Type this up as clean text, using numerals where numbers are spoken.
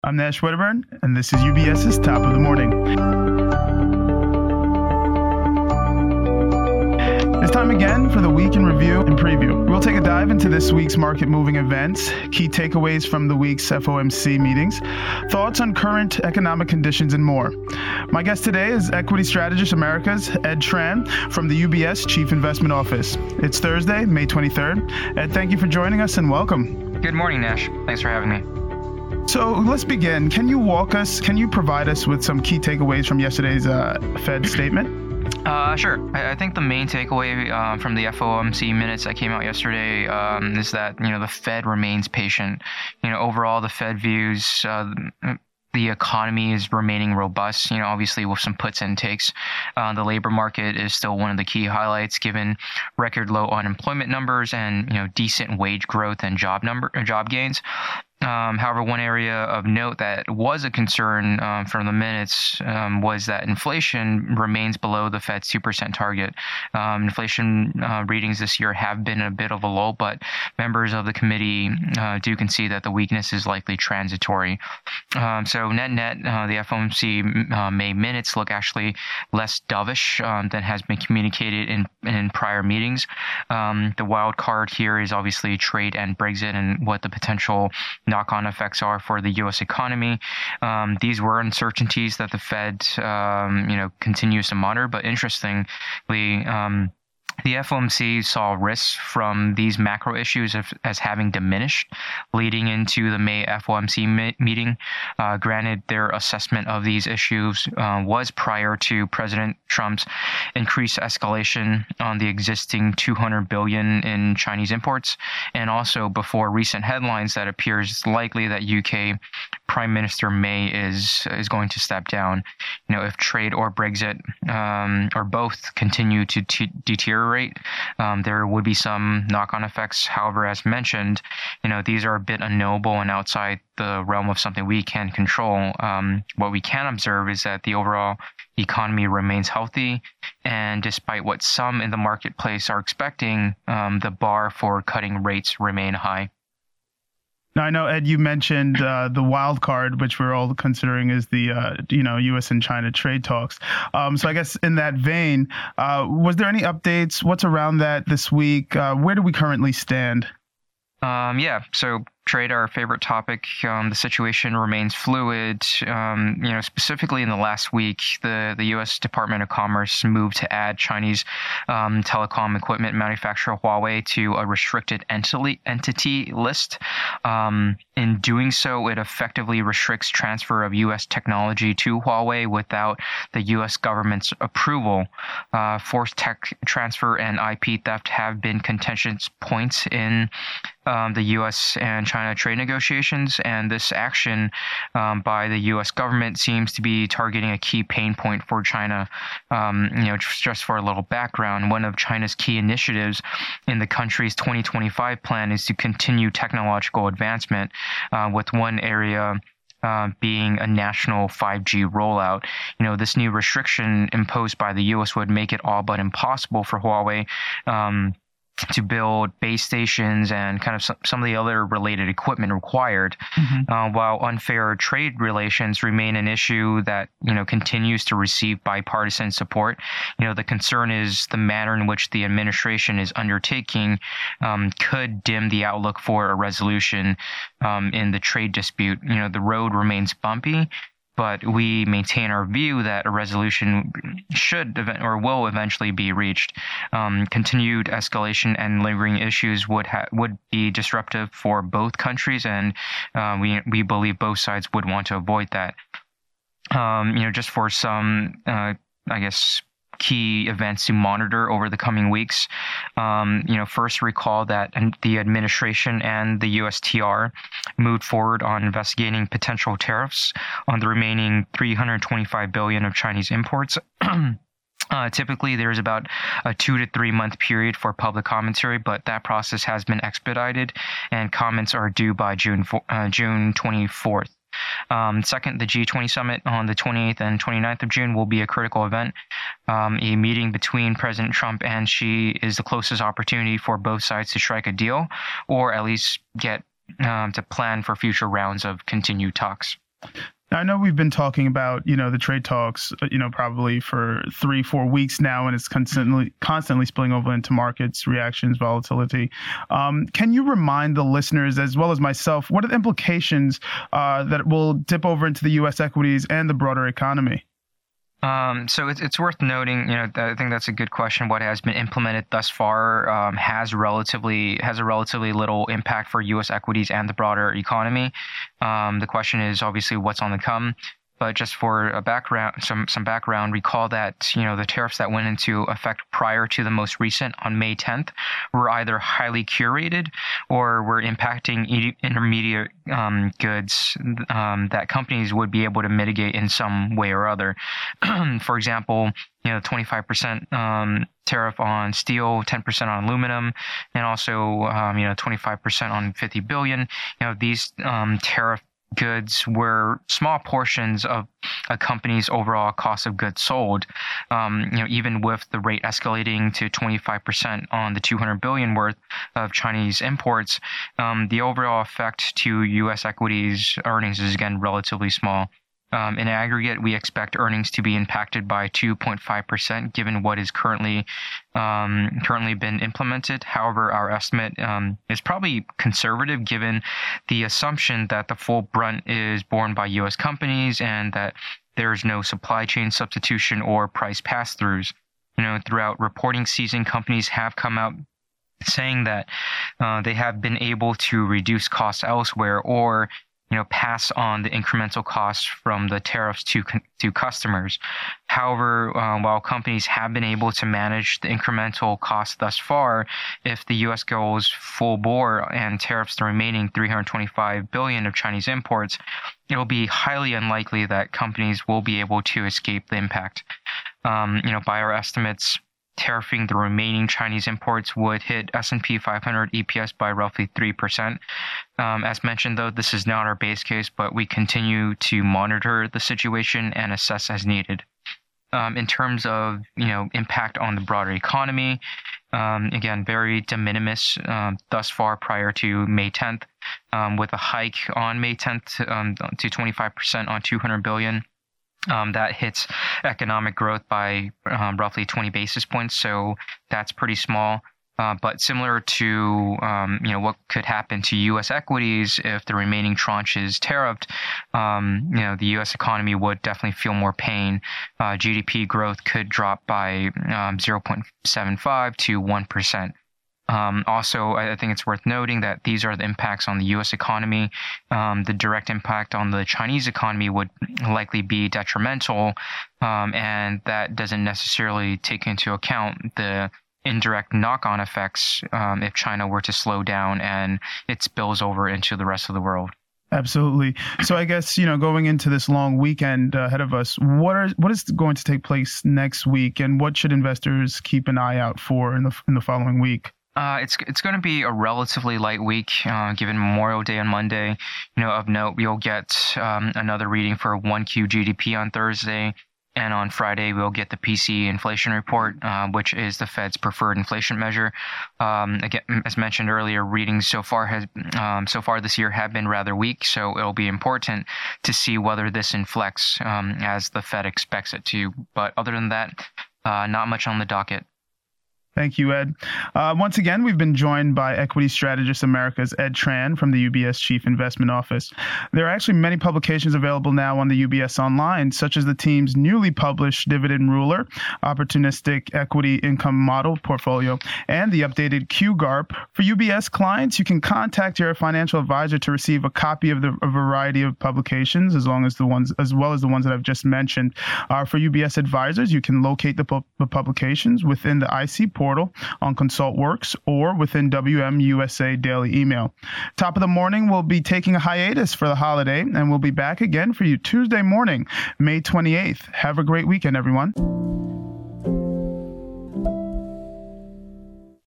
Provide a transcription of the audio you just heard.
I'm Nash Wedderburn, and this is UBS's Top of the Morning. It's time again for the week in review and preview. We'll take a dive into this week's market-moving events, key takeaways from the week's FOMC meetings, thoughts on current economic conditions, and more. My guest today is Equity Strategist Americas, Ed Tran, from the UBS Chief Investment Office. It's Thursday, May 23rd. Ed, thank you for joining us and welcome. Good morning, Nash. Thanks for having me. So let's begin. Can you provide us with some key takeaways from yesterday's Fed statement? Sure. I think the main takeaway from the FOMC minutes that came out yesterday is that, the Fed remains patient. Overall, the Fed views the economy is remaining robust, obviously with some puts and takes. The labor market is still one of the key highlights given record low unemployment numbers and, decent wage growth and job gains. However, one area of note that was a concern from the minutes was that inflation remains below the Fed's 2% target. Inflation readings this year have been a bit of a lull, but members of the committee do concede that the weakness is likely transitory. So net-net, the FOMC May minutes look actually less dovish than has been communicated in prior meetings. The wild card here is obviously trade and Brexit and what the potential knock-on effects are for the U.S. economy. These were uncertainties that the Fed, continues to monitor. But interestingly, the FOMC saw risks from these macro issues as having diminished leading into the May FOMC meeting. Granted, their assessment of these issues was prior to President Trump's increased escalation on the existing $200 billion in Chinese imports, and also before recent headlines that appears likely that UK Prime Minister May is going to step down. If trade or Brexit or both continue to deteriorate, there would be some knock-on effects. However, as mentioned, these are a bit unknowable and outside the realm of something we can control. What we can observe is that the overall economy remains healthy, and despite what some in the marketplace are expecting, the bar for cutting rates remain high. Now, I know, Ed, you mentioned the wild card, which we're all considering is the, U.S. and China trade talks. So I guess in that vein, was there any updates? What's around that this week? Where do we currently stand? So trade, our favorite topic, the situation remains fluid. Specifically in the last week, the U.S. Department of Commerce moved to add Chinese telecom equipment manufacturer Huawei to a restricted entity list. In doing so, it effectively restricts transfer of U.S. technology to Huawei without the U.S. government's approval. Forced tech transfer and IP theft have been contentious points in the U.S. and China trade negotiations, and this action by the U.S. government seems to be targeting a key pain point for China. Just for a little background, one of China's key initiatives in the country's 2025 plan is to continue technological advancement, with one area being a national 5G rollout. This new restriction imposed by the U.S. would make it all but impossible for Huawei to build base stations and kind of some of the other related equipment required. While unfair trade relations remain an issue that, continues to receive bipartisan support, the concern is the manner in which the administration is undertaking could dim the outlook for a resolution in the trade dispute. The road remains bumpy, but we maintain our view that a resolution will eventually be reached. Continued escalation and lingering issues would be disruptive for both countries, and we believe both sides would want to avoid that. Just for some, key events to monitor over the coming weeks. First recall that the administration and the USTR moved forward on investigating potential tariffs on the remaining $325 billion of Chinese imports. Typically, there's about a 2 to 3 month period for public commentary, but that process has been expedited, and comments are due by June 24th. Second, the G20 summit on the 28th and 29th of June will be a critical event. A meeting between President Trump and Xi is the closest opportunity for both sides to strike a deal, or at least get to plan for future rounds of continued talks. Now, I know we've been talking about, the trade talks, probably for 3-4 weeks now, and it's constantly spilling over into markets, reactions, volatility. Can you remind the listeners, as well as myself, what are the implications that will dip over into the U.S. equities and the broader economy? So it's worth noting, I think that's a good question. What has been implemented thus far has a relatively little impact for U.S. equities and the broader economy. The question is obviously what's on the come. But just for a background, some background, recall that the tariffs that went into effect prior to the most recent on May 10th were either highly curated or were impacting intermediate goods that companies would be able to mitigate in some way or other. For example, 25% tariff on steel, 10% on aluminum, and also 25% on $50 billion. These tariff goods were small portions of a company's overall cost of goods sold. Even with the rate escalating to 25% on the $200 billion worth of Chinese imports, the overall effect to U.S. equities earnings is again relatively small. In aggregate, we expect earnings to be impacted by 2.5%, given what is currently been implemented. However, our estimate is probably conservative, given the assumption that the full brunt is borne by U.S. companies and that there's no supply chain substitution or price pass-throughs. Throughout reporting season, companies have come out saying that they have been able to reduce costs elsewhere or pass on the incremental costs from the tariffs to customers. However, while companies have been able to manage the incremental costs thus far, if the U.S. goes full bore and tariffs the remaining $325 billion of Chinese imports, it will be highly unlikely that companies will be able to escape the impact. By our estimates, tariffing the remaining Chinese imports would hit S&P 500 EPS by roughly 3%. As mentioned, though, this is not our base case, but we continue to monitor the situation and assess as needed. In terms of impact on the broader economy, again, very de minimis thus far prior to May 10th, with a hike on May 10th to 25% on $200 billion. That hits economic growth by roughly 20 basis points, so that's pretty small. But similar to what could happen to U.S. equities if the remaining tranche is tariffed, the U.S. economy would definitely feel more pain. GDP growth could drop by 0.75 to 1%. Also, I think it's worth noting that these are the impacts on the U.S. economy. The direct impact on the Chinese economy would likely be detrimental, and that doesn't necessarily take into account the indirect knock-on effects if China were to slow down and it spills over into the rest of the world. Absolutely. So I guess, going into this long weekend ahead of us, what is going to take place next week, and what should investors keep an eye out for in the following week? It's going to be a relatively light week, given Memorial Day on Monday. Of note, we'll get another reading for 1Q GDP on Thursday, and on Friday we'll get the PCE inflation report, which is the Fed's preferred inflation measure. Again, as mentioned earlier, readings so far this year have been rather weak, so it'll be important to see whether this inflects as the Fed expects it to. But other than that, not much on the docket. Thank you, Ed. Once again, we've been joined by Equity Strategist America's Ed Tran from the UBS Chief Investment Office. There are actually many publications available now on the UBS Online, such as the team's newly published Dividend Ruler, Opportunistic Equity Income Model Portfolio, and the updated QGARP. For UBS clients, you can contact your financial advisor to receive a copy of a variety of publications, as well as the ones that I've just mentioned. For UBS advisors, you can locate the publications within the IC portal on ConsultWorks or within WMUSA Daily Email. Top of the morning, we'll be taking a hiatus for the holiday, and we'll be back again for you Tuesday morning, May 28th. Have a great weekend, everyone.